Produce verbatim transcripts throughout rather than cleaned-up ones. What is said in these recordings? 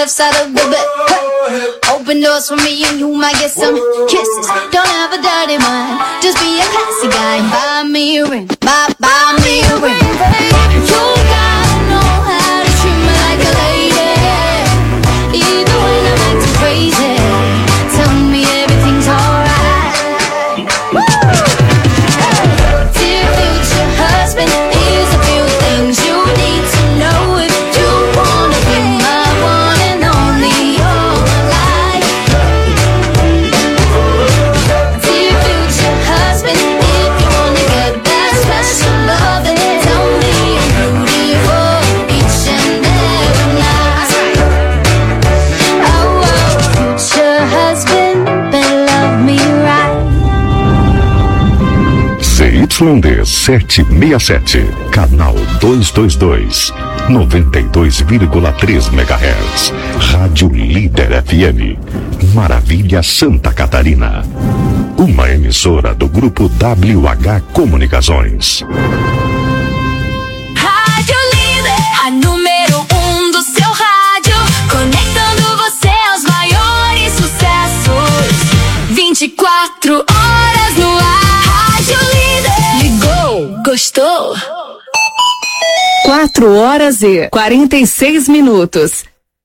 left side of the bed. Hey. Open doors for me and you might get some kisses. Don't have a dirty mind, just be a classy guy. Buy me a ring, buy, buy me a ring. You gotta know how to treat me like a lady. Even when I'm acting crazy, tell me everything's alright. Dear future husband, here's a few things you need to know if you wanna be my one and only all my life. Dear future husband, if you wanna get that special love, then tell me I'm beautiful each and every night. Oh, oh, future husband, better love me right. C Y D setecentos e sessenta e sete, canal duzentos e vinte e dois, noventa e dois vírgula três megahertz, Rádio Líder F M, Maravilha, Santa Catarina. Uma emissora do grupo W H Comunicações. Rádio Líder, a número um do seu rádio, conectando você aos maiores sucessos. vinte e quatro horas no ar. Rádio Líder. Ligou, gostou? quatro horas e quarenta e seis minutos.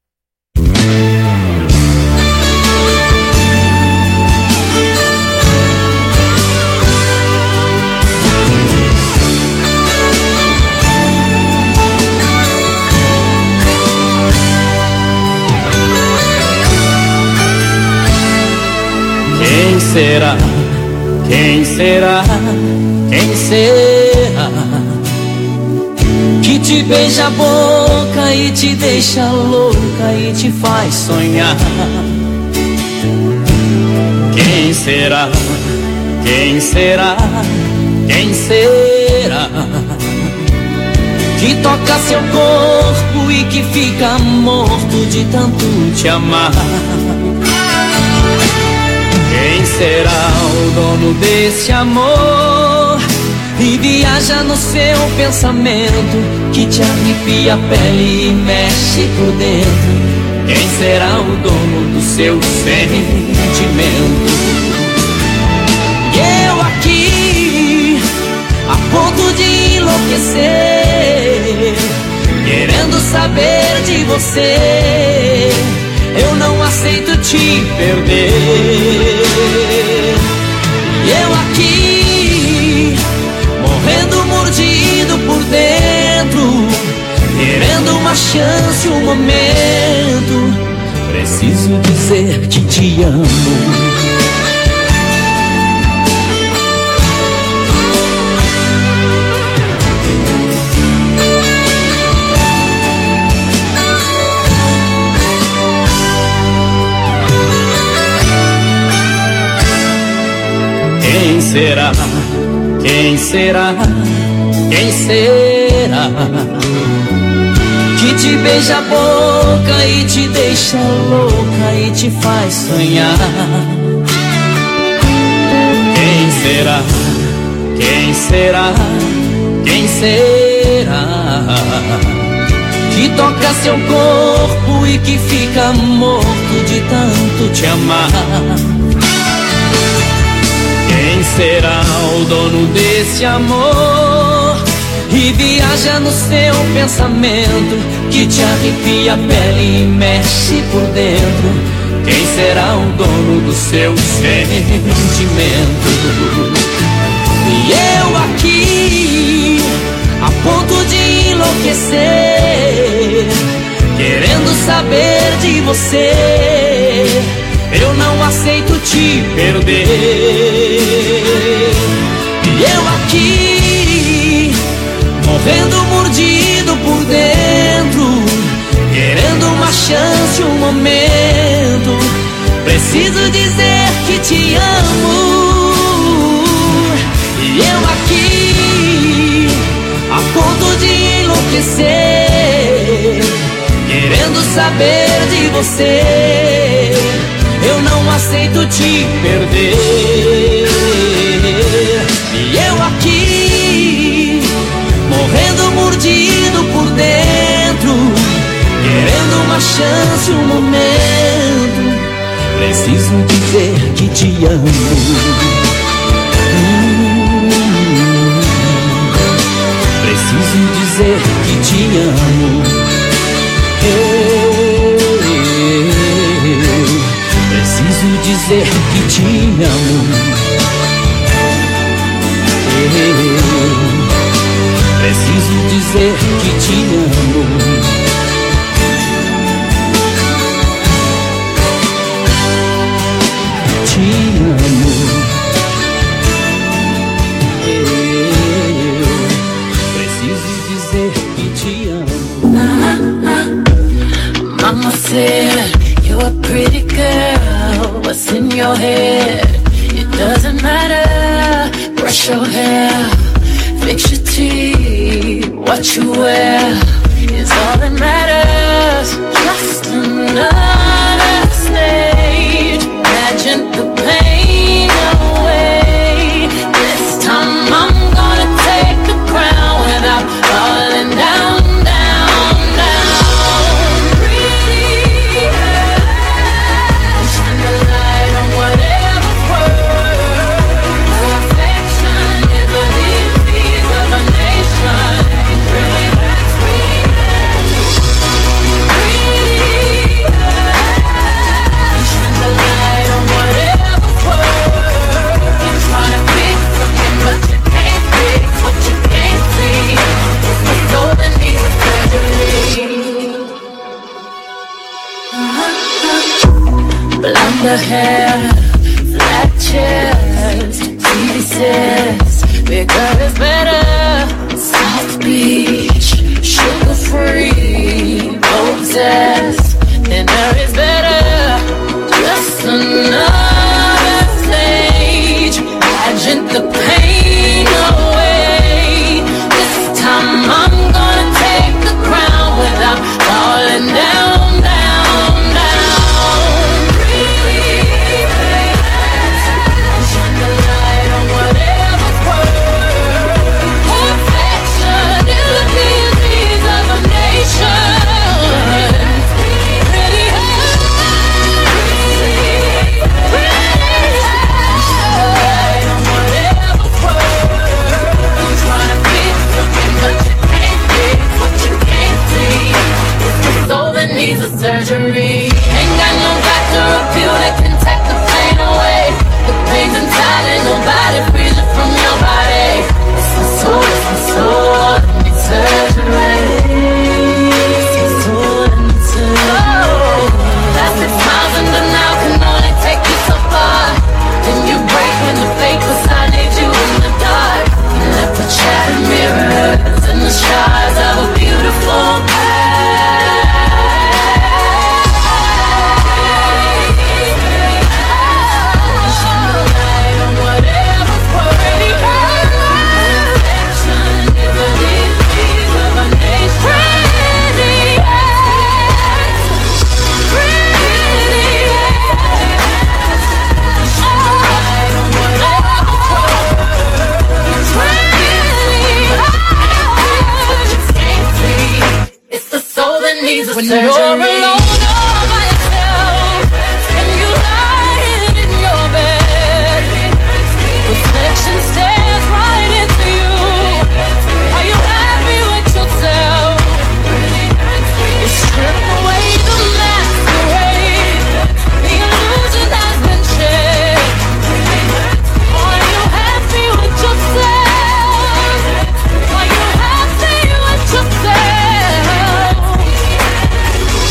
Quem será? Quem será? Quem será? Que te beija a boca e te deixa louca e te faz sonhar. Quem será? Quem será? Quem será? Que toca seu corpo e que fica morto de tanto te amar. Quem será o dono desse amor e viaja no seu pensamento, que te arrepia a pele e mexe por dentro? Quem será o dono do seu sentimento? E eu aqui, a ponto de enlouquecer, querendo saber de você. Eu não aceito te perder. E eu aqui, morrendo mordido por dentro, querendo uma chance, um momento. Preciso dizer que te amo. Quem será? Quem será? Quem será? Que te beija a boca e te deixa louca e te faz sonhar. Quem será? Quem será? Quem será? Que toca seu corpo e que fica morto de tanto te amar. Quem será o dono desse amor e viaja no seu pensamento, que te arrepia a pele e mexe por dentro? Quem será o dono do seu sentimento? E eu aqui, a ponto de enlouquecer, querendo saber de você. Eu não aceito te perder. E eu aqui, morrendo mordido por dentro, querendo uma chance, um momento. Preciso dizer que te amo. E eu aqui, a ponto de enlouquecer, querendo saber de você. Eu não aceito te perder. E eu aqui, morrendo mordido por dentro, querendo uma chance, um momento. Preciso dizer que te amo. hum, Preciso dizer que te amo. Eu, eu preciso dizer que te amo. Eu preciso dizer que te amo. Te amo. Eu preciso dizer que te amo. Mama said you're a pretty girl. What's in your head? It doesn't matter. Brush your hair, fix your teeth. What you wear is all that matters. Just another stage. Imagine the pain away. This time I'm gonna take the crown without falling down, down, down. Pretty girl, shine the light on whatever's worth. Perfection is the disease of a nation. Really, that's pretty girl. Pretty girl, shine the light on whatever's worth. You're trying to fix something, but you can't fix what you can't see. It's the soul that needs surgery. Blonder hair, flat chest, T V says bigger is better. South Beach, sugar free, obsessed. Thinner is better. Just another stage. Pageant the pain away. This time I'm gonna take the crown without falling down, down, down. Pretty girl, shine the light on whatever's worth. Perfection is the disease of a nation. Pretty girl, pretty girl, shine the light on whatever's worth. I'm trying to fix something, but you can't fix what you can't see. It's the soul that needs a surgery. Ain't got no doctor or pill that can take the pain away. The pain's inside and nobody frees it from your body. It's the soul, it's the soul that needs surgery. It's the soul that needs surgery. Plastic smiles and denial can only take you so far. Then you break when the fake beside needs you in the dark. You left the shattered mirrors and the shards of a beautiful past. Shine the light on whatever's worth. Perfection is the disease of a nation. Pretty eyes, pretty eyes. Shine the light on whatever's worth. Pretty eyes. It's the soul that needs a When surgery. you're alone all by yourself and you lie in your bed, reflection stares right into you. Are you happy with yourself? You strip away the masquerade. The illusion has been shed. Are you happy with yourself? Are you happy with yourself?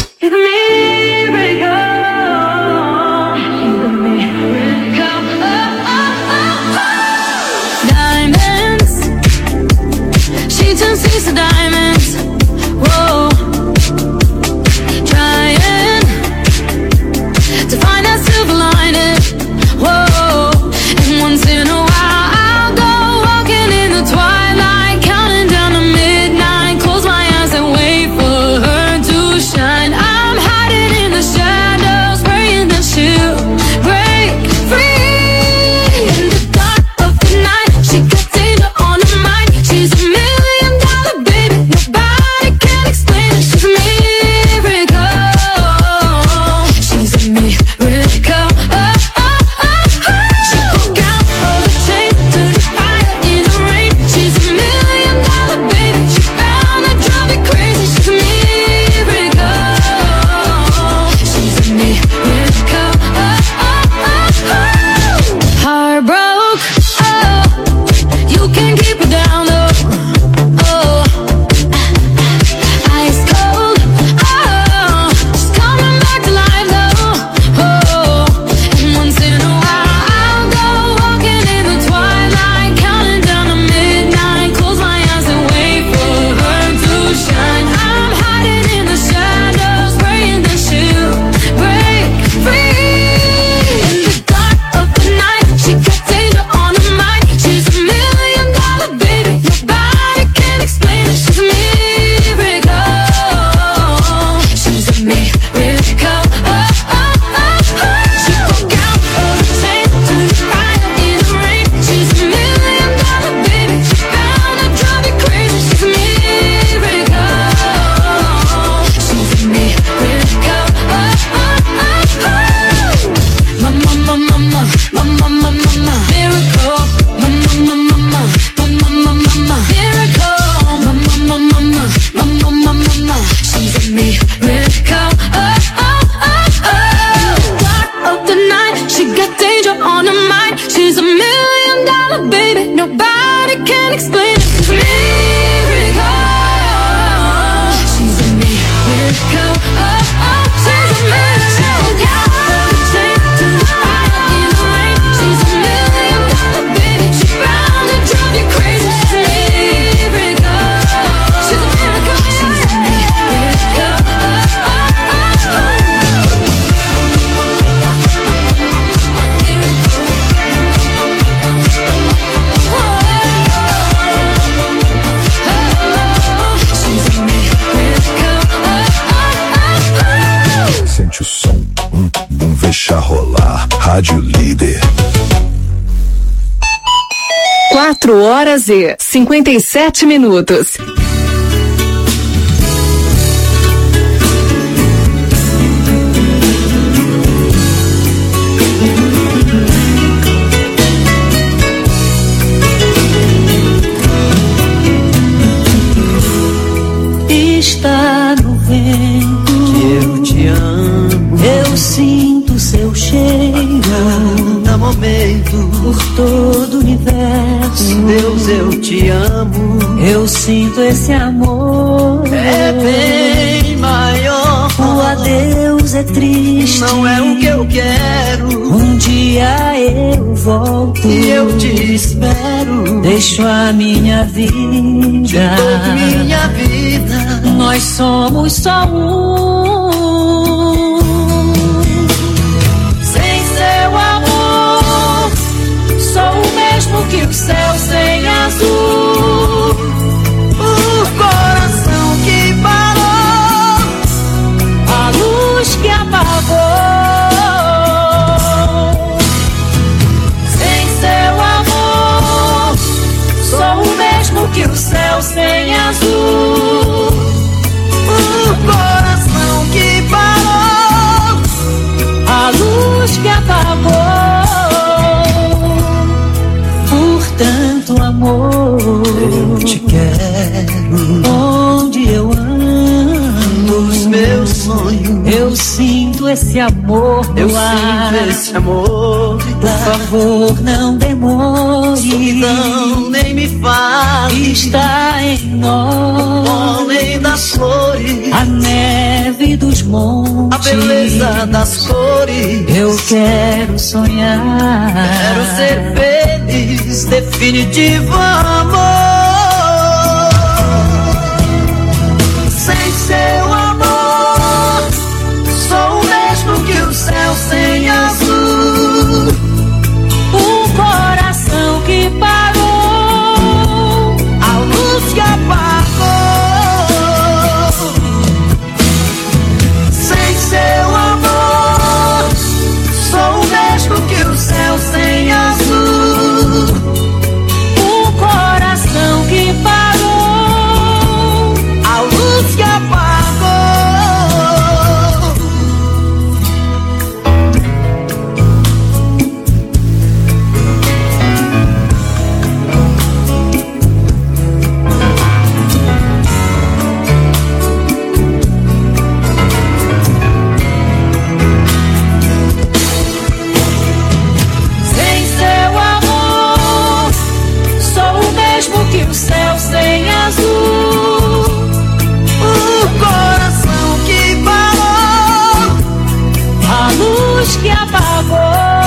can't explain it. Miracle. She's a miracle. Oh, oh, she's a miracle. From the shade to the fire in the rain. She's a million dollar baby. She's bound to drive you crazy. Miracle. She's a miracle. She's a miracle. Oh, oh, oh. Sente o som, um, um deixa rolar. Rádio Líder. Quatro horas e cinquenta e sete minutos. Está no vento que eu te amo. Eu sinto seu cheiro a cada momento por todo o universo. Deus, eu te amo. Eu sinto esse amor. É bem maior. O adeus é triste. Não é o que eu quero. Um dia eu volto e eu te espero. Deixo a minha vida, te dou minha vida. Nós somos só um. Sem seu amor, sou o mesmo que o céu sem azul. O coração que parou, a luz que apagou. Sem seu amor, sou o mesmo que o céu sem azul. O coração que parou, a luz que apagou. Por tanto amor, eu te quero. Onde eu amo, nos meus sonhos, eu sinto esse amor no eu ar. Sinto esse amor. Por favor, não demore. Solidão, nem me fale. Está em nós o pólen das flores, a neve dos montes, a beleza das cores. Eu quero sonhar, quero ser feliz, definitivo amor. Sem seu amor, sou o mesmo que o céu sem azul. Um coração que parou, a luz que apagou. Sem seu amor, sou o mesmo que o céu sem azul. Um coração que parou, a luz que apagou. Sem seu amor, sou o mesmo que o céu sem azul. O coração que parou, a luz que apagou.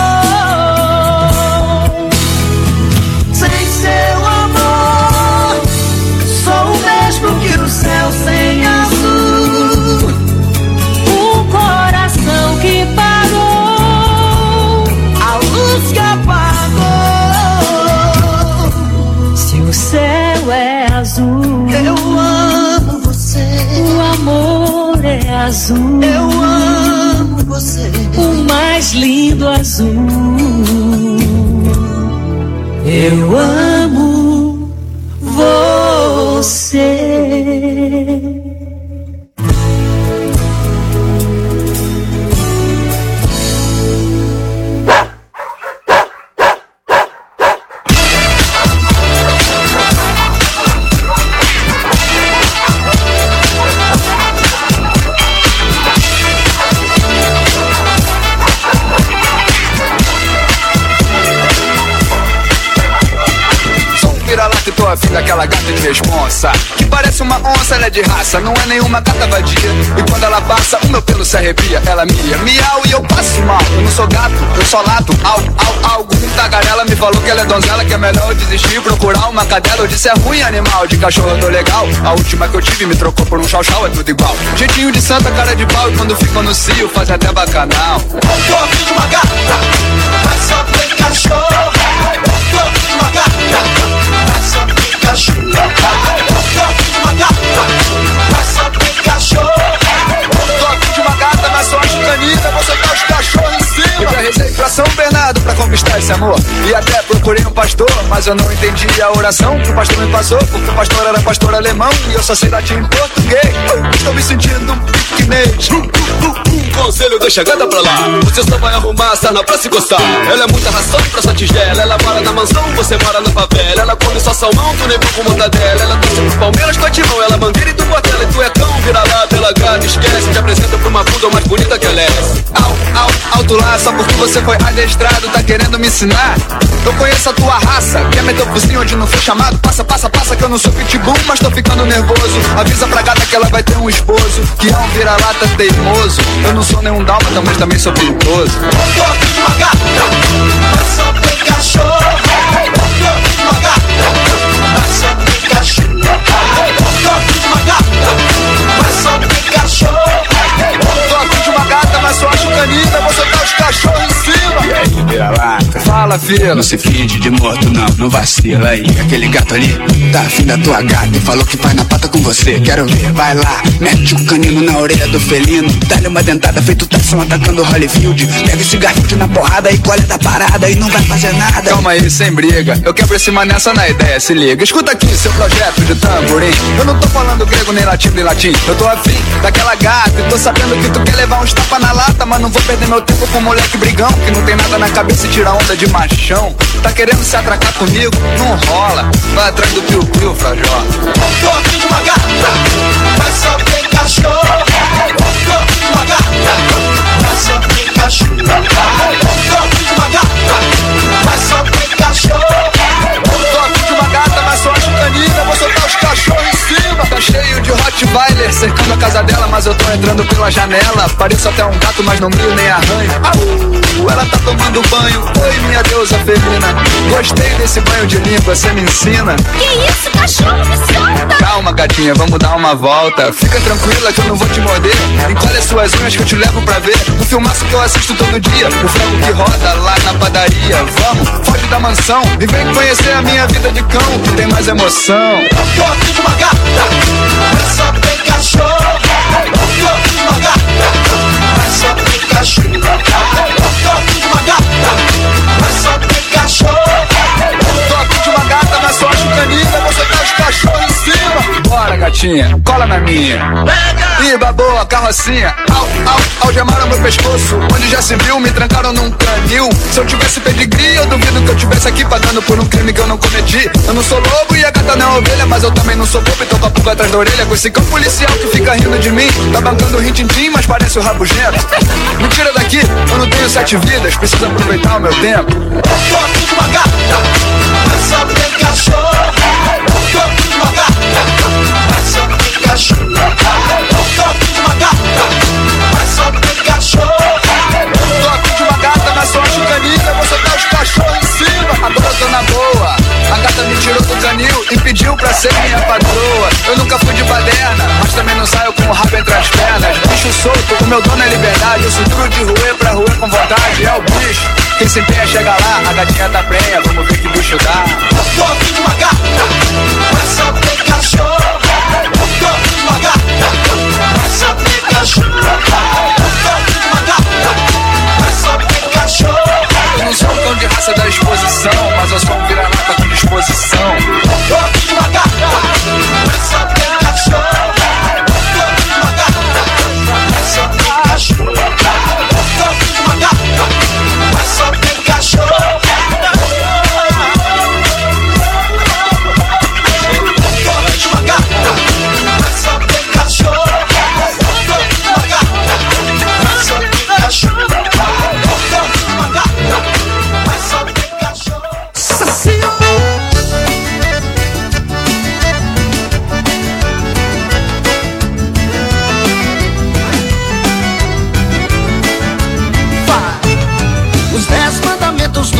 Sem seu amor, sou o mesmo que o céu sem azul. Um coração que parou, a luz que apagou. Se o céu é azul, eu amo você. O amor é azul, eu amo você. O mais lindo azul, eu amo você. afim daquela gata de responsa, que parece uma onça, ela é de raça, não é nenhuma gata vadia. E quando ela passa, o meu pelo se arrepia. Ela mia, miau e eu passo mal. Eu não sou gato, eu só lato. Algo, algo, algo. Um tagarela me falou que ela é donzela, que é melhor eu desistir, procurar uma cadela. Eu disse é ruim animal, de cachorro eu tô legal. A última que eu tive me trocou por um chau-chau, é tudo igual. Jeitinho de santa, cara de pau, e quando fica no cio faz até bacanal. Eu tô afim de uma gata, mas só tem cachorro. Eu tô afim de uma gata, mas só tem cachorro. Eu tô afim de uma gata, mas só tem cachorro. Eu tô afim de uma gata, mas só acho canita, você tá os cachorros em cima. Eu já rezei pra São Bernardo pra conquistar esse amor, e até procurei um pastor, mas eu não entendi a oração que o pastor me passou, porque o pastor era pastor alemão e eu só sei latim em português. Estou me sentindo um piquenês. Conselho, deixa a gata pra lá. Você só vai arrumar a sarna pra se coçar. Ela é muita ração pra sua tigela. Ela mora na mansão, você mora na favela. Ela come só salmão, tu nem com mortadela. Ela torce pro Palmeiras, com a Timão. Ela mangueira e tu botela. E tu é cão, vira lá pela gata, esquece. Te apresenta pra uma bunda mais bonita que ela é. Au, au, alto lá, só porque você foi adestrado, tá querendo me ensinar. Eu conheço a tua raça, quer meter o focinho onde não foi chamado. Passa, passa, passa que eu não sou pitbull, mas tô ficando nervoso. Avisa pra gata que ela vai ter um esposo, que é um vira-lata teimoso. Eu não sou nenhum dálmata, mas também sou perigoso. Eu tô afim de uma gata, mas só tem cachorro. Eu tô afim de uma gata, mas só tem cachorro. Eu tô afim de uma gata, mas só tem cachorro. Eu tô afim de uma gata, mas só acho canita, você tá os cachorros em cima. E aí, vira-lata? Fala, filho. Não se finge de morto, não, não vacila aí. Aquele gato ali tá afim da tua gata e falou que vai na pata com você. Quero ver, vai lá, mete o canino na orelha do felino, dá-lhe uma dentada feito Tyson atacando Holyfield. Pega esse garfite na porrada e colhe da parada e não vai fazer nada. Calma aí, sem briga, eu quebro cima nessa na ideia, se liga. Escuta aqui seu projeto de tamborim. Eu não tô falando grego nem latim nem latim. Eu tô afim daquela gata e tô sabendo que tu quer levar uns tapas na lata, mas não vou perder meu tempo com moleque brigão, que não tem nada na cabeça e tira onda de machão. Tá querendo se atracar comigo? Não rola. Vai atrás do piu-piu, frajola. Eu tô afim de uma gata, mas só tem cachorro. Eu tô afim de uma gata, mas só tem cachorro. Eu tô afim de uma gata, mas só tem cachorro. Eu tô afim de uma gata, mas só acho canina, vou soltar os cachorros em cima. Tá cheio de Rottweiler cercando a casa dela, mas eu tô entrando pela janela. Pareço até um gato, mas não mio nem arranho. Au, ela tá tomando banho. Oi, minha deusa felina, gostei desse banho de língua, cê me ensina. Que isso, cachorro, me solta. Calma, gatinha, vamos dar uma volta. Fica tranquila que eu não vou te morder. Encolhe as suas unhas que eu te levo pra ver o filmaço que eu assisto todo dia, o frango que roda lá na padaria. Vamos, foge da mansão e vem conhecer a minha vida de cão, que tem mais emoção. Eu tô afim de uma gata, mas só tem cachorro. Eu tô afim de uma gata, mas só tem cachorro. Eu tô afim de uma gata, mas só tem cachorro. Eu tô afim de uma gata, mas só acho canina, você tá os cachorros em cima. Bora, gatinha, cola na minha. Ih, babou a carrocinha. Au, au, algemaram meu pescoço, onde já se viu, me trancaram num canil. Se eu tivesse pedigree, eu duvido que eu tivesse aqui pagando por um crime que eu não cometi. Eu não sou lobo e a gata não é ovelha, mas eu também não sou bobo e tô com a pulga atrás da orelha. Com esse cão policial que fica rindo de mim, tá bancando o rin-tin-tin, mas parece o rabugento. Me tira daqui, eu não tenho sete vidas, preciso aproveitar o meu tempo. Eu tô afim de uma gata, mas só tem cachorro. Eu tô afim de uma gata, mas só tem cachorro. Eu tô afim de uma gata, mas só tem cachorro. Eu tô afim de uma gata, mas só acho canina, você tá os cachorros em cima. Agora eu tô na boa, a gata me tirou do canil e pediu pra ser minha patroa. Eu nunca fui de baderna, mas também não saio com o rabo entre as pernas. Bicho solto, o meu dono é liberdade, eu sou duro de roer pra roer com vontade, é o bicho. Quem se empenha chega lá, a gatinha tá prenha, vamos ver que bicho dá. Eu tô afim de uma gata, mas só tem cachorro. Eu tô afim de uma gata, mas só tem cachorro. Eu tô afim de uma gata, mas só tem cachorro. Eu não sou um cão de raça da exposição, mas eu sou um vira-lata com disposição. Eu tô afim de uma gata, mas só tem cachorro. Eu tô afim de uma gata, mas só tem cachorro. Eu tô afim de uma gata, mas só tem cachorro.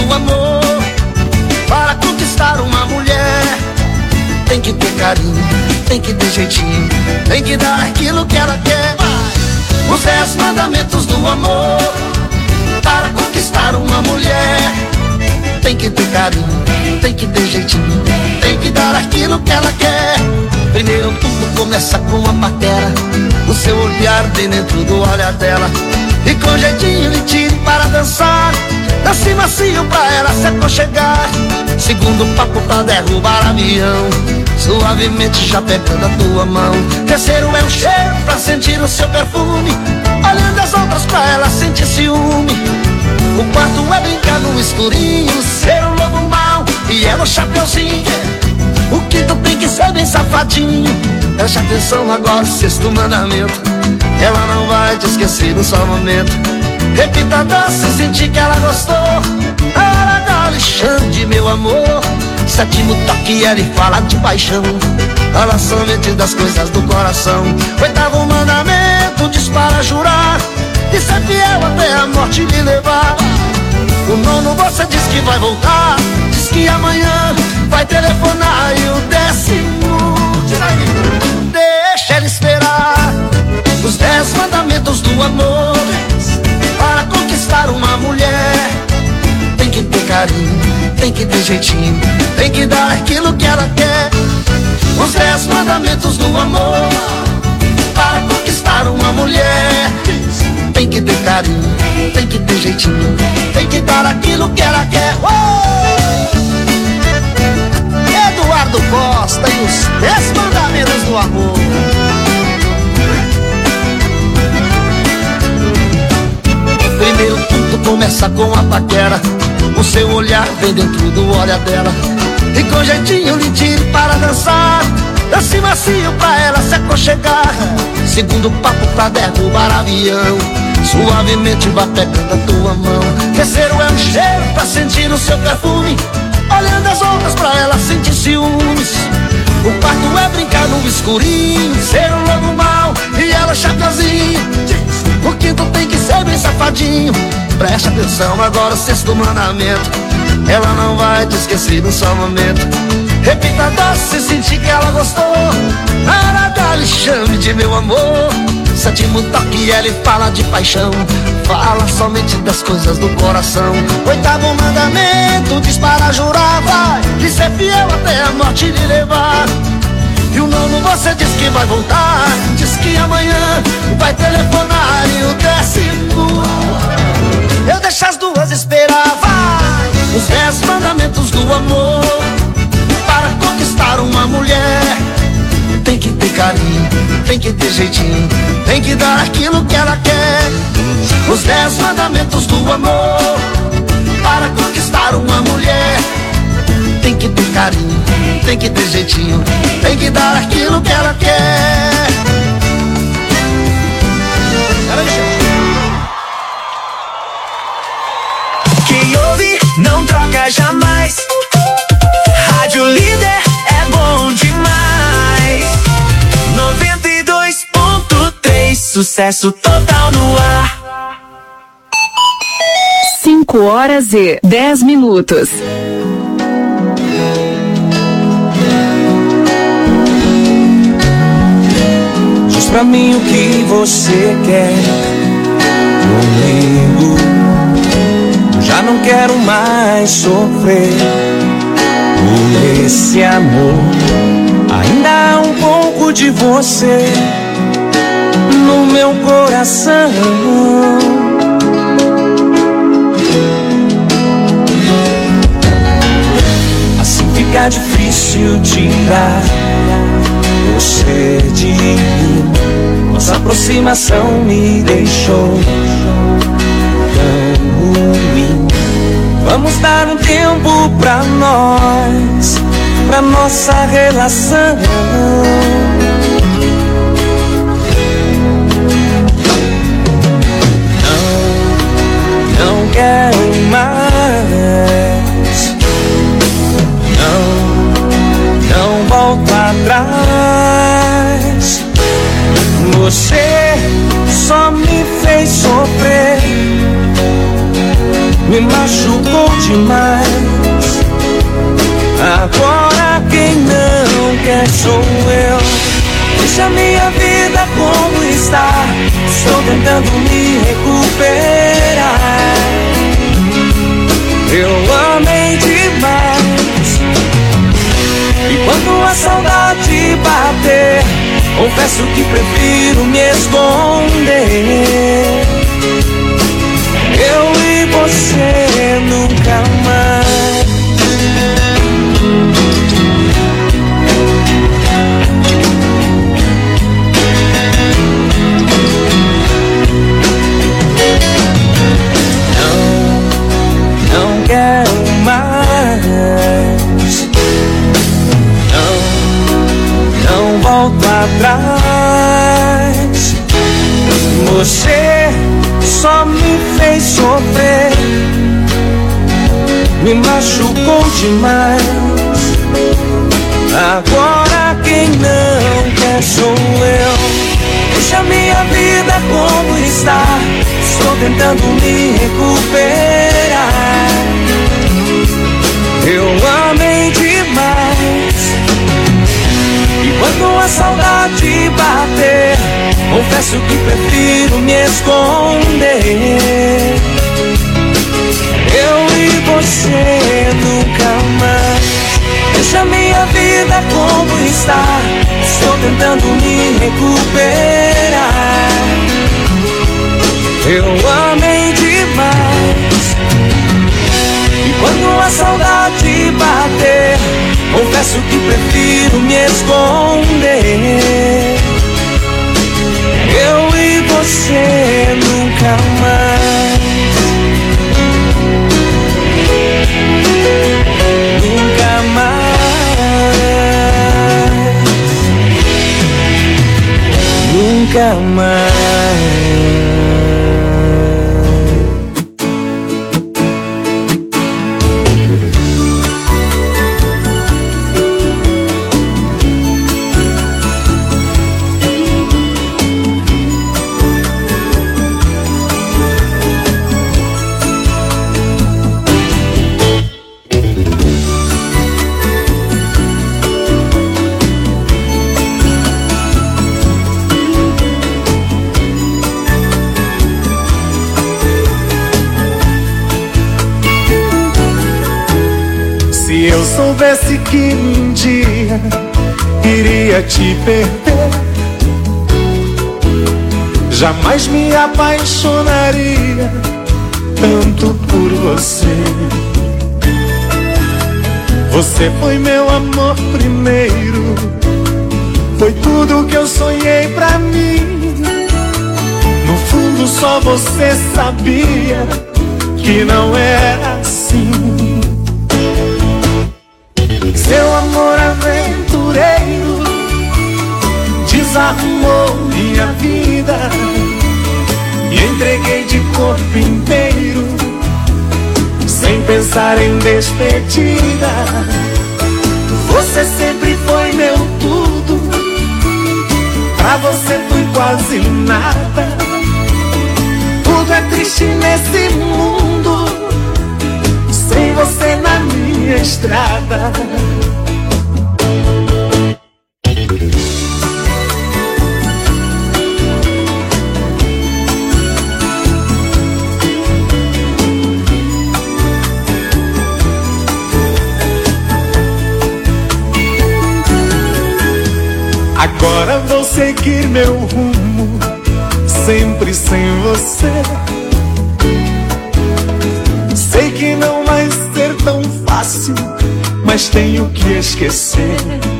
do amor. Para conquistar uma mulher, tem que ter carinho, tem que ter jeitinho, tem que dar aquilo que ela quer. Os dez mandamentos do amor. Para conquistar uma mulher, tem que ter carinho, tem que ter jeitinho, tem que dar aquilo que ela quer. Primeiro tudo começa com a paquera, o seu olhar bem dentro do olhar dela. E com jeitinho lhe tire para dançar, dance macio pra ela se aconchegar. Segundo papo pra derrubar avião, suavemente já pegando a tua mão. Terceiro é um cheiro pra sentir o seu perfume, olhando as outras pra ela sentir ciúme. O quarto é brincar no escurinho, ser um lobo mau e ela o chapeuzinho. O quinto tem que ser bem safadinho. Preste atenção agora, o sexto mandamento, ela não vai te esquecer no só momento. Repita a dança e sentir que ela gostou. Ela dá Alexandre, meu amor. Sétimo toque, ela fala de paixão, fala somente das coisas do coração. Oitavo mandamento, diz para jurar e ser fiel até a morte lhe levar. O nono você diz que vai voltar, diz que amanhã vai telefonar. E o décimo, deixa ela esperar. Os dez mandamentos do amor. Para conquistar uma mulher, tem que ter carinho, tem que ter jeitinho, tem que dar aquilo que ela quer. Os dez mandamentos do amor. Para conquistar uma mulher, tem que ter carinho, tem que ter jeitinho, tem que dar aquilo que ela quer. Oh! Eduardo Costa e os dez mandamentos do amor. Primeiro tudo começa com a paquera, o seu olhar vem dentro do olhar dela. E com jeitinho lhe tire para dançar, dance macio pra ela se aconchegar. Segundo papo pra derrubar avião, suavemente vai pegando a tua mão. Terceiro é um cheiro pra sentir o seu perfume, olhando as outras pra ela sentir ciúmes. O quarto é brincar no escurinho, ser um lobo mau e ela chapeuzinho. O quinto tem que ser bem safadinho. Preste atenção agora, o sexto mandamento, ela não vai te esquecer no só momento. Repita a dança e sentir que ela gostou. Ela dá-lhe chame de meu amor. Sétimo toque, ela fala de paixão, fala somente das coisas do coração. Oitavo mandamento, diz para jurar, vai de ser fiel até a morte lhe levar. E o nono você diz que vai voltar, diz que amanhã vai telefonar. E o décimo, eu deixo as duas esperar, vai. Os dez mandamentos do amor. Para conquistar uma mulher, tem que ter carinho, tem que ter jeitinho, tem que dar aquilo que ela quer. Os dez mandamentos do amor. Para conquistar uma mulher, tem que ter carinho, tem que ter jeitinho, tem que dar aquilo que ela quer. Quem ouve não troca jamais. Rádio Líder é bom demais. noventa e dois ponto três, sucesso total no ar. cinco horas e dez minutos. Diz pra mim o que você quer comigo. Já não quero mais sofrer por esse amor. Ainda há um pouco de você no meu coração. Assim fica difícil tirar você de mim. Nossa aproximação me deixou tão ruim. Vamos dar um tempo pra nós, pra nossa relação. Não, não quero mais. Não, não volto atrás. Você só me fez sofrer, me machucou demais. Agora quem não quer sou eu. Deixa minha vida como está, estou tentando me recuperar. Eu amei demais, e quando a saudade bater, confesso que prefiro me esconder. Eu e você nunca mais. Não, não quero mais. Não, não volto atrás. Você só me fez sofrer, me machucou demais. Agora quem não quer sou eu. Deixa minha vida como está, estou tentando me recuperar. Eu amei demais, e quando a saudade bater, confesso que prefiro me esconder. Eu e você nunca mais. Deixa minha vida como está, estou tentando me recuperar. Eu amei demais, e quando a saudade bater, confesso que prefiro me esconder. Eu e você nunca mais. Nunca mais. Nunca mais. Se eu soubesse que um dia iria te perder, jamais me apaixonaria tanto por você. Você foi meu amor primeiro, foi tudo que eu sonhei pra mim. No fundo só você sabia que não era assim. Seu amor aventureiro desarrumou minha vida. Me entreguei de corpo inteiro, sem pensar em despedida. Você sempre foi meu tudo, pra você fui quase nada. Tudo é triste nesse mundo, sem você na minha estrada. Agora vou seguir meu rumo, sempre sem você. Sei que não vai ser tão fácil, mas tenho que esquecer.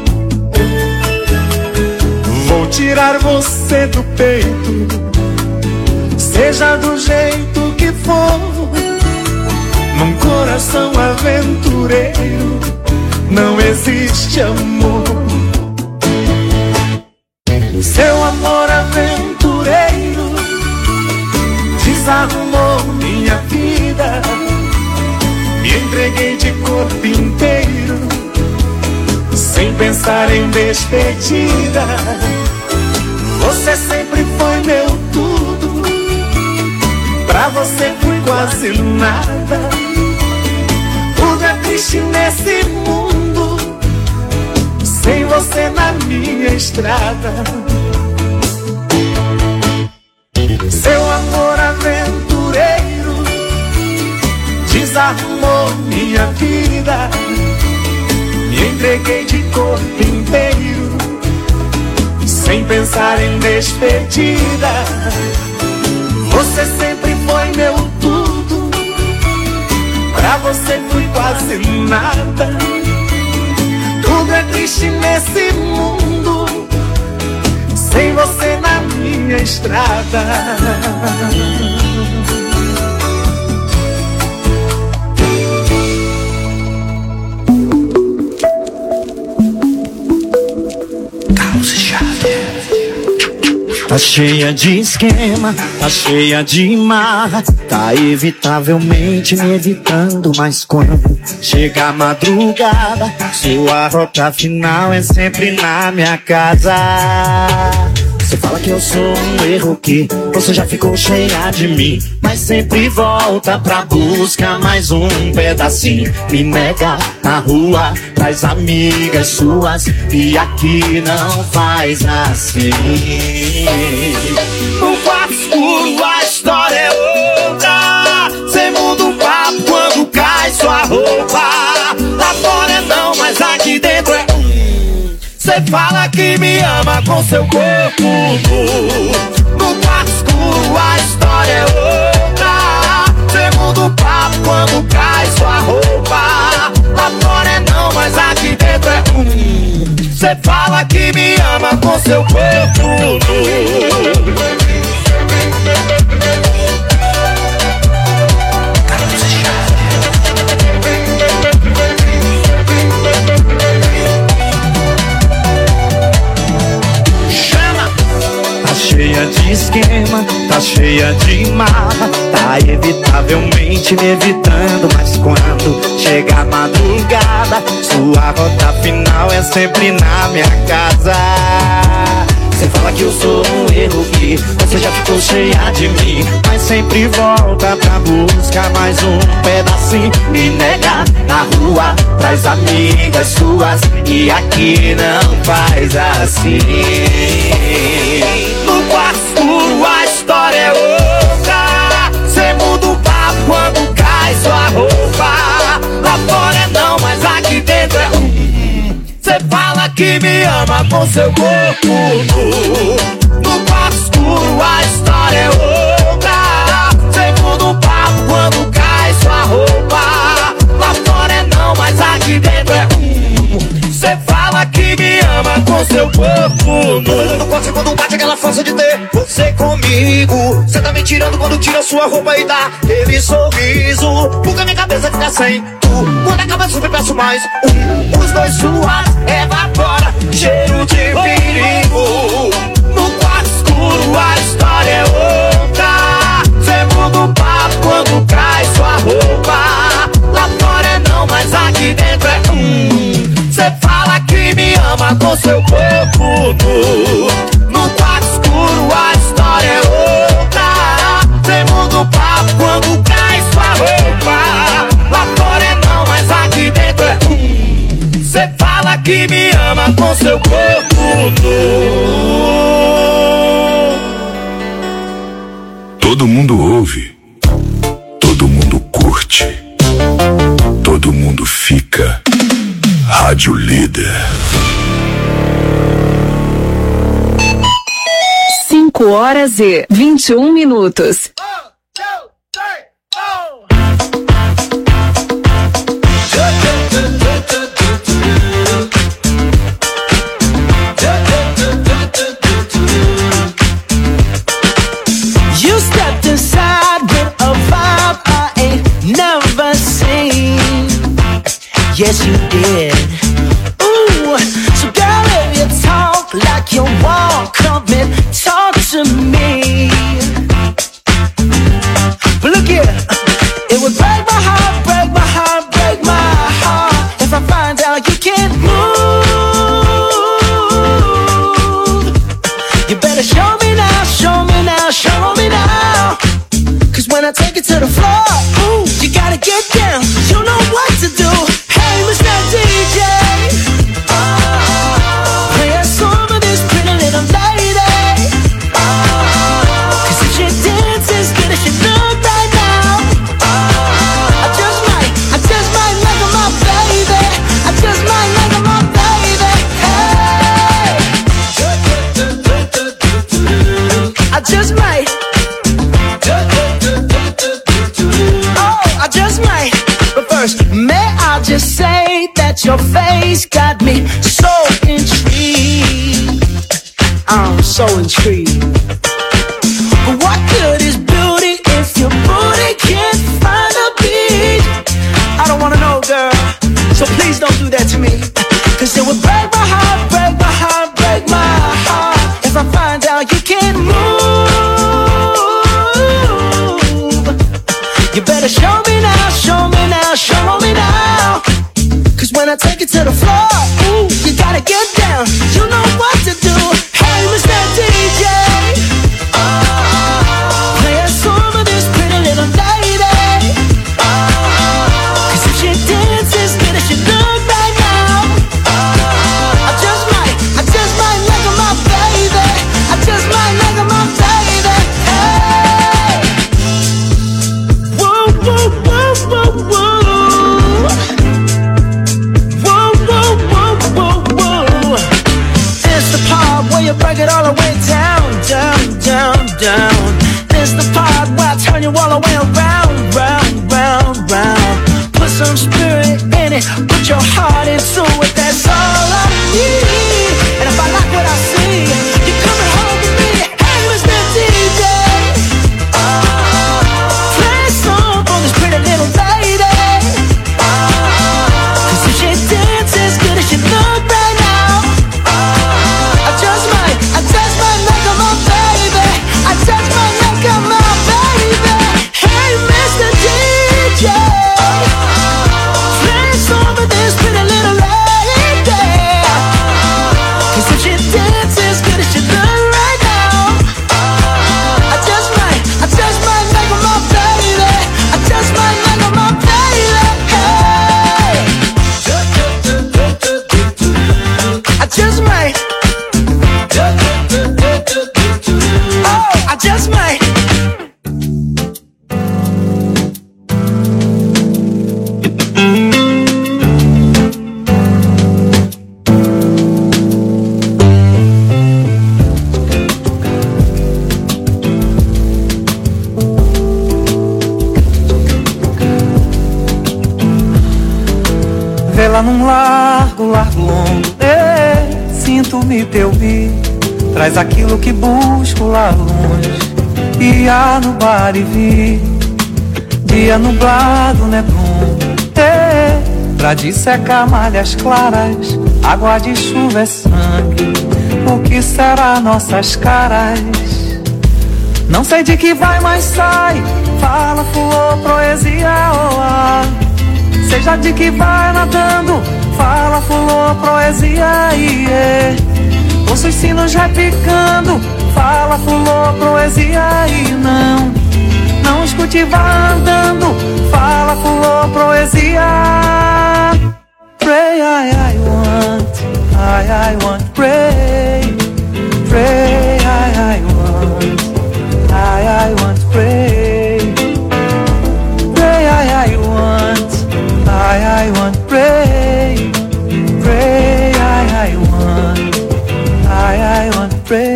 Vou tirar você do peito, seja do jeito que for. Num coração aventureiro não existe amor. Seu amor aventureiro desarrumou minha vida. Me entreguei de corpo inteiro, sem pensar em despedida. Você sempre foi meu tudo, pra você fui quase nada. Tudo é triste nesse mundo, sem você na minha estrada. Seu amor aventureiro desarrumou minha vida. Me entreguei de corpo inteiro, sem pensar em despedida. Você sempre foi meu tudo, pra você fui quase nada. Tudo é triste nesse mundo, sem você na minha estrada. Tá cheia de esquema, tá cheia de marra, tá evitavelmente me evitando. Mas quando chega a madrugada, sua rota final é sempre na minha casa. Você fala que eu sou um erro, que você já ficou cheia de mim, mas sempre volta pra busca mais um pedacinho. Me nega na rua, traz amigas suas, e aqui não faz assim. No quarto escuro a história é outra, cê muda o papo quando cai sua roupa. Lá fora é não, mas aqui dentro é hum. Cê fala que me ama com seu corpo. No quarto escuro a história é outra, cê muda o papo quando cai sua roupa. Lá fora é não, mas aqui dentro é hum. Cê fala que me ama com seu corpo. Tá cheia de esquema, tá cheia de marra, tá evitavelmente me evitando. Mas quando chega a madrugada, sua rota final é sempre na minha casa. Você fala que eu sou um erro, que você já ficou cheia de mim, mas sempre volta pra buscar mais um pedacinho. Me nega na rua, traz amigas suas, e aqui não faz assim. No quarto escuro a história é outra, cê muda o papo quando cai sua roupa. Lá fora é não, mas aqui dentro é hum. Cê fala que me ama com seu corpo. No quarto escuro a história é outra, cê muda o papo quando cai sua roupa. Lá fora é não, mas aqui dentro é hum. Cê fala que me ama com seu corpo. No quarto quando bate aquela força de ter você comigo, cê tá me tirando quando tira sua roupa e dá aquele sorriso. Porque minha cabeça fica sem tu, quando acaba eu sempre peço mais um. Os dois suas evapora, cheiro de perigo. No quarto escuro a história é outra, cê muda o papo quando cai sua roupa. Lá fora é não, mas aqui dentro é hum. Cê fala que me ama com seu corpo. No quarto escuro a história é outra, cê muda o papo quando cai sua roupa. Lá fora é não, mas aqui dentro é hum. Cê fala que me ama com seu corpo. Todo mundo ouve, todo mundo curte, todo mundo fica. Rádio Líder. Cinco horas e vinte e um minutos. You stepped inside with a vibe I ain't never seen. Yes, you did. Ooh, so girl, if you talk like you walk, come and talk to me. But look here, it would break my heart, break my heart, break my heart if I find out you can't move. You better show me now, show me now, show me now. Cause when I May I just say that your face got me so intrigued. I'm so intrigued. What good is beauty if your booty can't find a beat? I don't wanna know, girl, so please don't do that to me. Cause it would break my heart, break my heart, break my heart if I find out you can't move. You better show me now, show me now, show me now. Cause when I take it to the floor, ooh, you gotta get down. You know what to do. Hey, Mister D J, oh, play a song of this pretty little lady. Cause if she dances good as she look right now, I just might, I just might let her my baby. I just might let her my baby. Hey, whoa, whoa, whoa, whoa, whoa. Whoa, whoa, whoa, whoa, whoa. It's the part where you break it all the way down, down, down, down. It's the part where I turn you all the way around, round, round, round. Put some spirit in it, put your heart into it, that's all I need. And if I like what I see, you're coming home with me. Hey, Mister D J, oh, play a song for this pretty little lady. Cause if she dances good as she look right now, I just might, I just might make her my baby. I just might make her my baby. Hey, Mister D J, play a song for this pretty little lady. Cause if she dances good as she look right now, I just might, I just might make her my baby. I just might make her my baby. Hey, I just might. Oh, I just might. Vê lá num largo, largo longo, é, sinto-me teu vir. Traz aquilo que busco lá longe. Ia no bar e vi dia nublado, neblon, é, pra dissecar malhas claras. Água de chuva é sangue. O que será nossas caras? Não sei de que vai, mas sai. Fala, fulô, poesia, oá. Seja de que vai nadando. Fala, fulô, poesia, iê. Ouço os sinos repicando. Fala, fulô, poesia, e não, não escute, vá andando. Fala, fulô, poesia. Pray, I, I want, I, I want, pray. Pray, I, I want, I, I want, pray. Pray, I, I want, I, I want, pray. Pray, I, I want, I, I want, pray.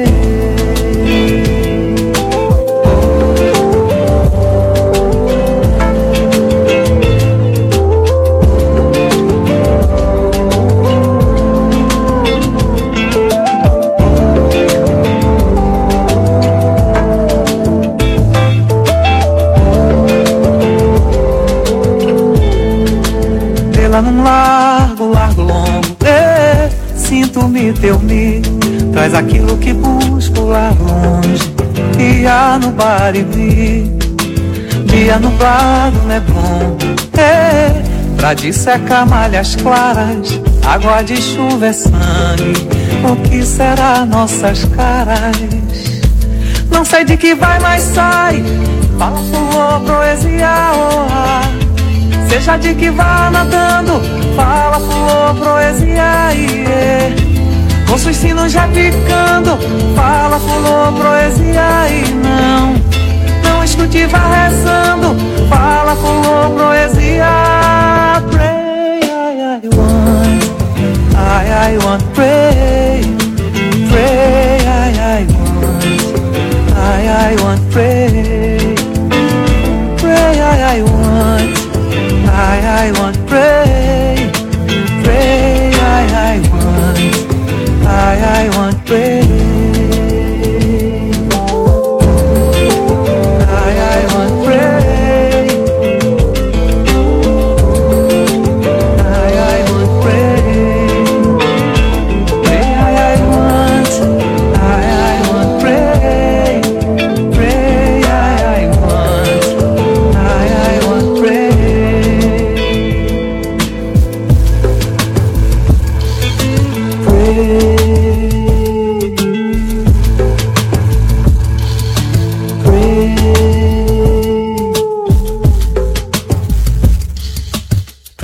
Num largo, largo, longo, é, sinto-me teu me. Traz aquilo que busco lá longe. Ia no bar e vi dia nublado, neblon, é, pra dissecar malhas claras. Água de chuva é sangue. O que será nossas caras? Não sei de que vai, mas sai. Fala, fulô, poesia, oá. Seja de que vá nadando. Fala, fulô, poesia, iê. Ouço os sinos já picando. Fala, fulô, poesia, e não, não escute, vá rezando. Fala, fulô, poesia. Pray, I, I want, I, I want, pray. Pray, I, I want, I, I want, pray. Pray, I, I want, I, I want, pray.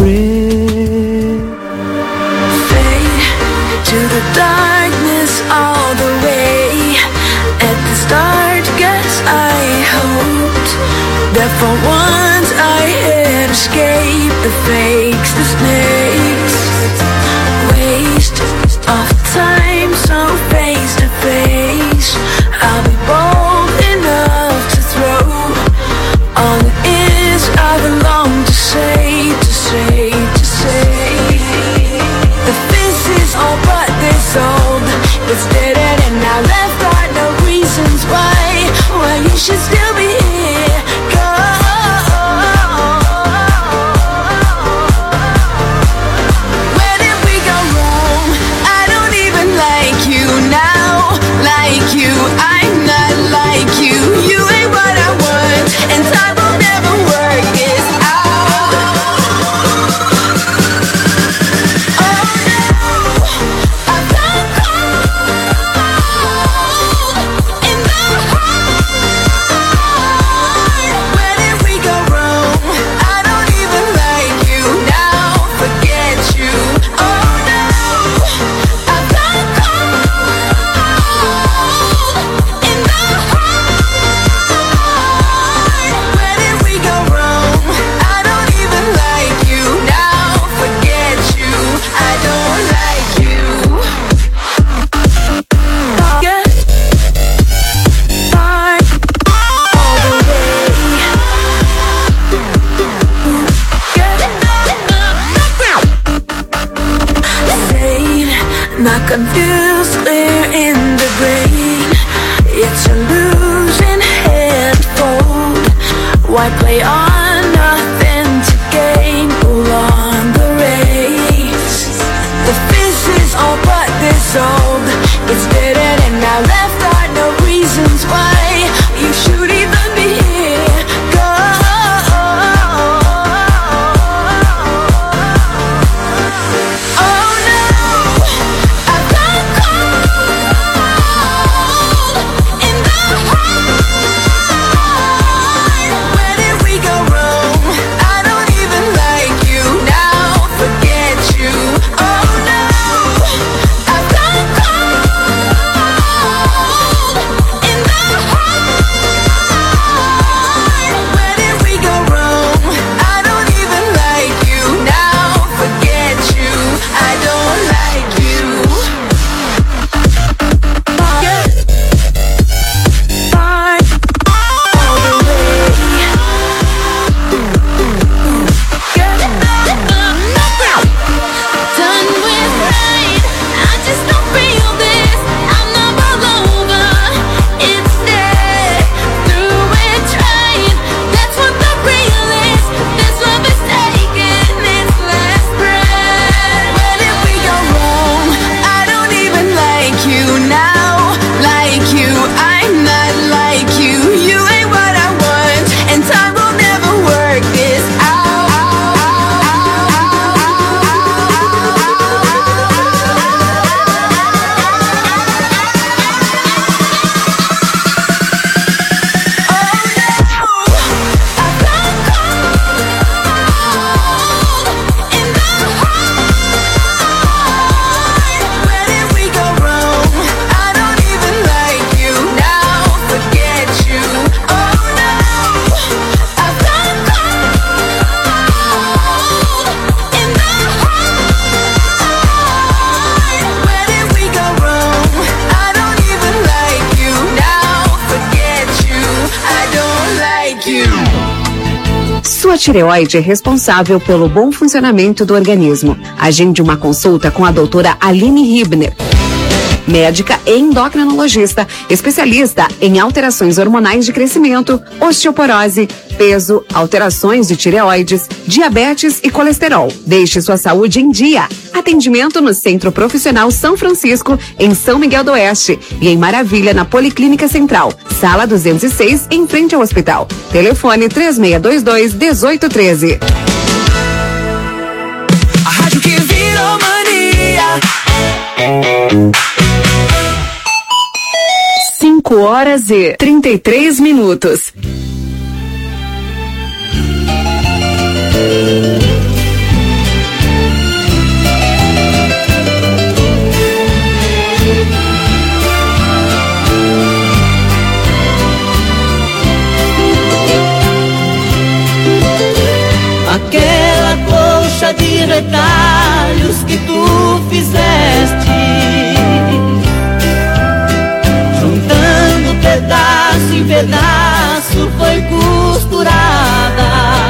afraid. Fade to the darkness all the way. At the start, guess I hoped that for once I had escaped the fakes, the snakes. Waste of time, so face to face. I'll be bold enough to throw all it is I belong to say, to say, to say. The fence is all but dissolved. It's dead end and now left are no reasons why, why you should still be here. Go. Where did we go wrong? I don't even like you now, like you. I'm not like you. You ain't what I want, and time will never work this out. Oh no, I've gone cold in the heart. Where did we go wrong? I don't even like you now. Forget you. Oh no, I've gone cold in the heart. Where did we go wrong? I don't even like you now. Forget you. I don't like you. Get far all the way. Get sane, not confused, clear in the brain. It's illusion, head fold. Why play on nothing to gain? Pull on the race. The fence is all but dissolved. It's dead end and now left are no reasons why you should even be here. Go. Oh no, I've gone cold in the heart. Where did we go wrong? I don't even like you now. Forget you. Oh no, I've gone cold in the heart. Where did we go wrong? I don't even like you now. Forget you. I don't like you. Get far all the way. Get done with right. I just don't feel this. I'm not all over. It's dead. Through it, trying. That's what the real is. This love is taking its last breath. Where did we go wrong? I don't even like you now, like you. I'm not like you. You ain't what I want, and time will never work this out. Where did we go wrong? I don't even like you now. Forget you. Oh no, I've gone cold in the heart. Where did we go wrong? I don't even like you now. Forget you. I don't like you. Sua tireoide é responsável pelo bom funcionamento do organismo. Agende uma consulta com a doutora Aline Hibner, médica e endocrinologista, especialista em alterações hormonais de crescimento, osteoporose, peso, alterações de tireoides, diabetes e colesterol. Deixe sua saúde em dia. Atendimento no Centro Profissional São Francisco, em São Miguel do Oeste, e em Maravilha, na Policlínica Central, sala duzentos e seis, em frente ao hospital. Telefone três seis dois dois, um oito um três. A rádio que virou mania. cinco horas e trinta e três minutos. de retalhos que tu fizeste, juntando pedaço em pedaço foi costurada,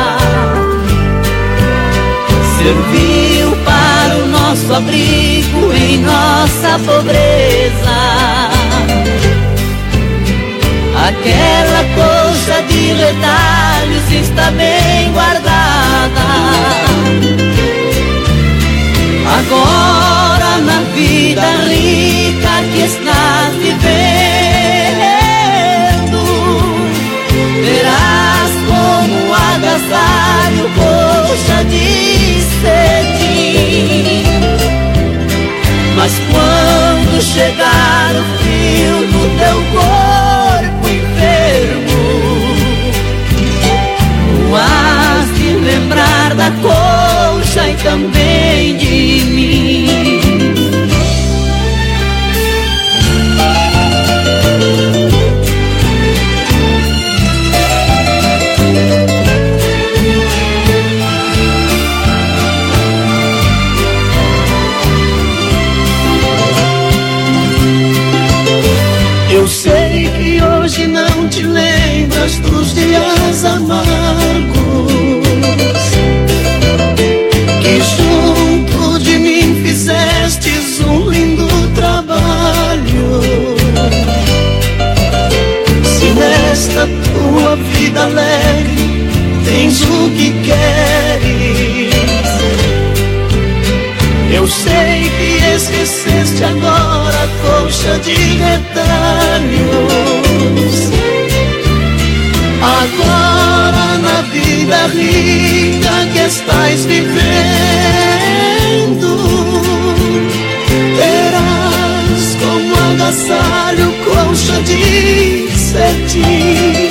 serviu para o nosso abrigo em nossa pobreza. Aquela colcha de retalhos está bem guardada. Agora na vida rica que estás vivendo, verás como agasalho colcha de cetim. Mas quando chegar o frio no teu corpo enfermo, tu has de lembrar da colcha e também de mim. Eu sei que hoje não te lembras dos dias amargos, que junto de mim fizestes um lindo trabalho. Se nesta tua vida alegre tens o que queres, eu sei que esqueceste agora a colcha de retalhos. Agora na vida rica que estás vivendo, terás como agasalho colcha de cetim.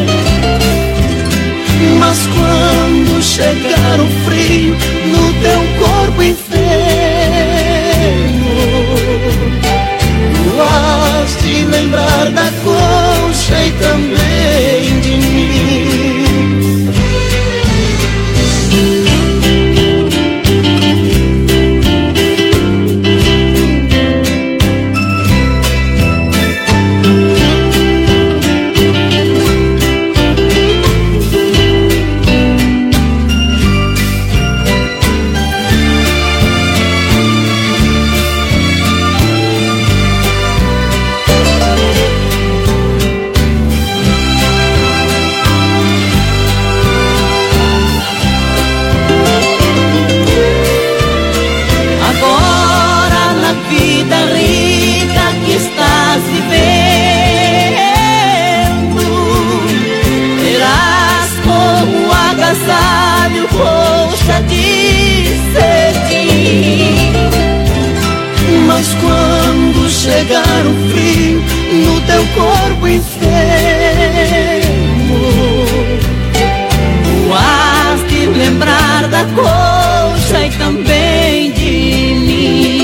Mas quando chegar o frio no teu corpo enfermo, tu has de lembrar da colcha e também de mim. Colcha de cetim. Mas quando chegar o frio no teu corpo enfermo, tu has de lembrar da colcha e também de mim.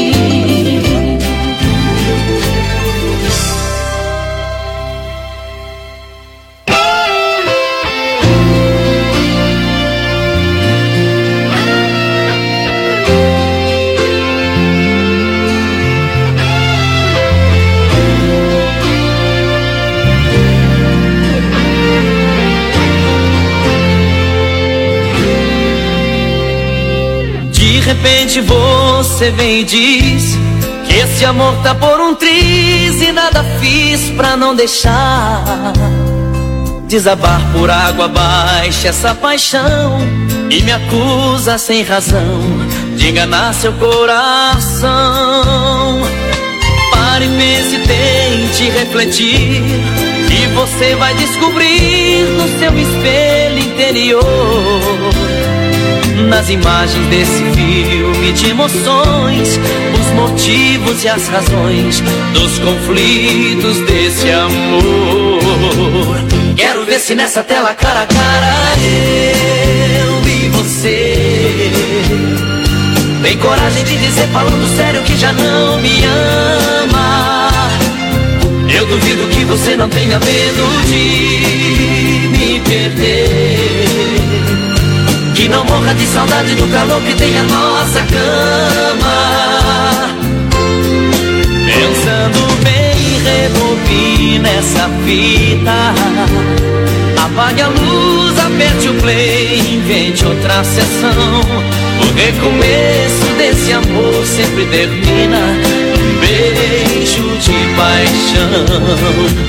De repente você vem e diz que esse amor tá por um triz e nada fiz pra não deixar desabar por água abaixo essa paixão, e me acusa sem razão de enganar seu coração. Pare, pense, tente refletir, e você vai descobrir no seu espelho interior, nas imagens desse filme de emoções, os motivos e as razões dos conflitos desse amor. Quero ver se nessa tela cara a cara eu e você tem coragem de dizer falando sério que já não me ama. Eu duvido que você não tenha medo de me perder, que que não morra de saudade do calor que tem a nossa cama. Pensando bem, rebobine essa fita. Apague a luz, aperte o play, invente outra sessão. O recomeço desse amor sempre termina num beijo de paixão.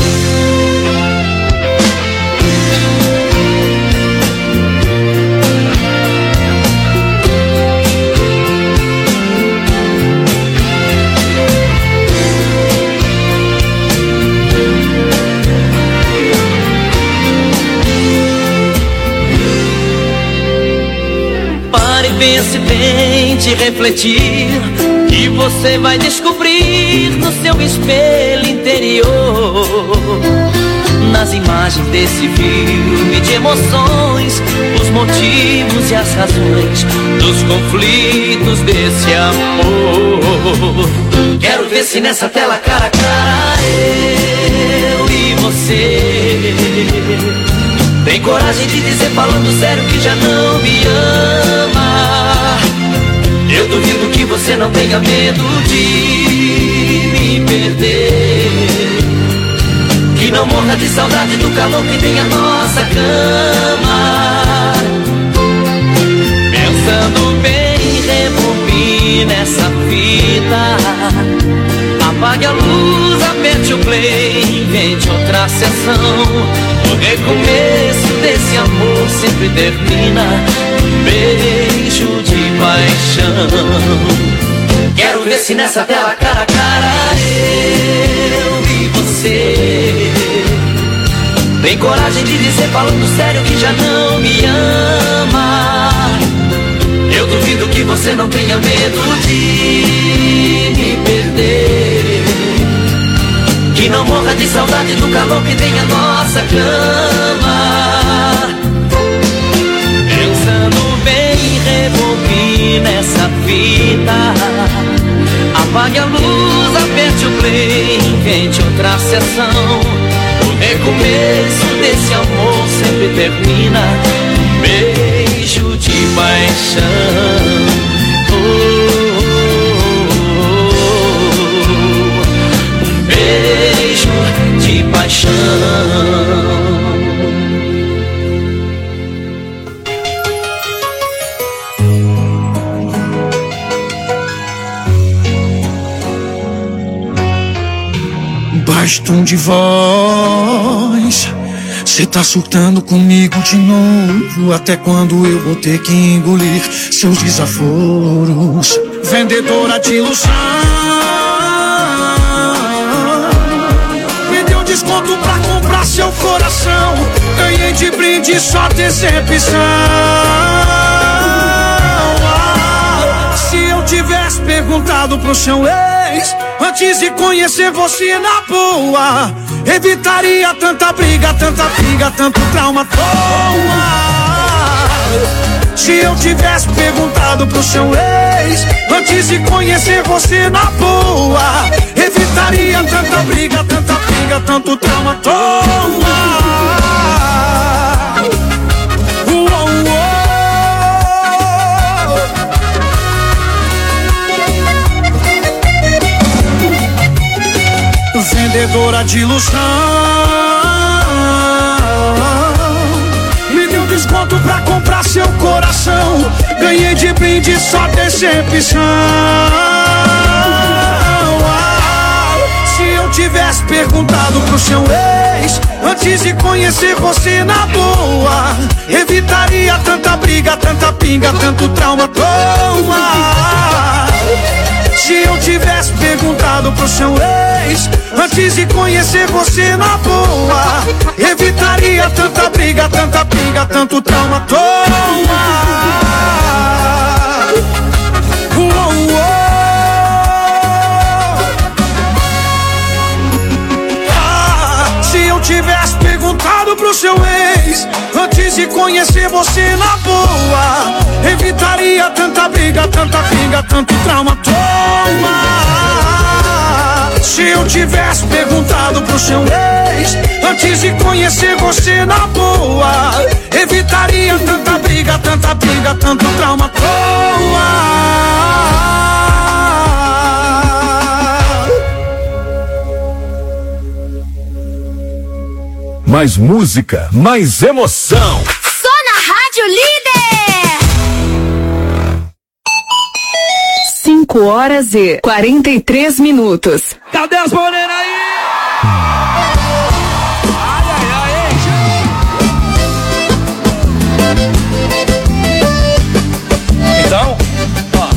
Pense, tente refletir, que você vai descobrir no seu espelho interior, nas imagens desse filme de emoções, os motivos e as razões dos conflitos desse amor. Quero ver se nessa tela cara a cara eu e você tem coragem de dizer falando sério que já não me ama. Eu duvido que você não tenha medo de me perder, que não morra de saudade do calor que tem a nossa cama. Pensando bem, rebobine essa fita. Apague a luz, aperte o play, invente outra sessão. O recomeço desse amor sempre termina num beijo de paixão. Quero ver se nessa tela cara a cara eu e você tem coragem de dizer falando sério que já não me ama. Eu duvido que você não tenha medo de me perder, que não morra de saudade do calor que tem a nossa cama. Pensando bem, rebobine essa fita. Apague a luz, aperte o play, invente outra sessão. O recomeço desse amor sempre termina num beijo de paixão. Oh, beijo de paixão. Baixo tom de voz, cê tá surtando comigo de novo. Até quando eu vou ter que engolir seus desaforos? Vendedora de ilusão, desconto pra comprar seu coração. Ganhei de brinde só decepção. Ah, se eu tivesse perguntado pro seu ex antes de conhecer você na boa, evitaria tanta briga, tanta briga, tanto trauma. Toma. Se eu tivesse perguntado pro seu ex antes de conhecer você na boa, evitaria tanta briga, tanta briga, tanto trauma. Toma. Uou, uou. Vendedora de ilusão, me deu desconto pra comprar seu coração. Ganhei de brinde só decepção. Ah, se eu tivesse perguntado pro seu ex antes de conhecer você na boa, evitaria tanta briga, tanta pinga, tanto trauma. Toma. Se eu tivesse perguntado pro seu ex antes de conhecer você na boa, evitaria tanta briga, tanta pinga, tanto trauma. Toma. Uou, uou. Ah, se eu tivesse perguntado pro seu ex antes de conhecer você na boa, evitaria tanta briga, tanta pinga, tanto trauma. Toma. Se eu tivesse perguntado pro seu ex antes de conhecer você na boa, evitaria tanta briga, vida, tanta briga, tanto trauma. Mais música, mais emoção. Só na Rádio Líder. cinco horas e quarenta e três minutos. Cadê as morenas aí? Ai, ai, ai, então, ó.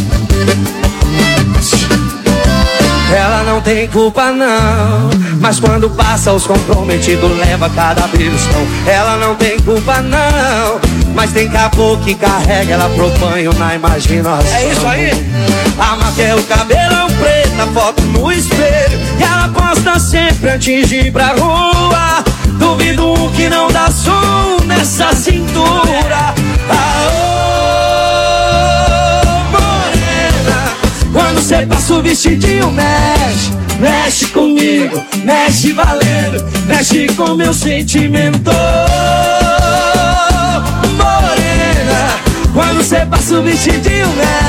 Ela não tem culpa não, mas quando passa os comprometidos leva cada beliscão. Ela não tem culpa não, mas tem caboclo que carrega ela pro banho na imaginação. É isso aí. A maquia, o cabelão preto, a foto no espelho, e ela posta sempre antes de ir pra rua. Duvido um que não dá som nessa cintura. Aô, morena, quando cê passa o vestidinho mexe, mexe comigo, mexe valendo, mexe com meu sentimento. Morena, quando cê passa o vestidinho mexe,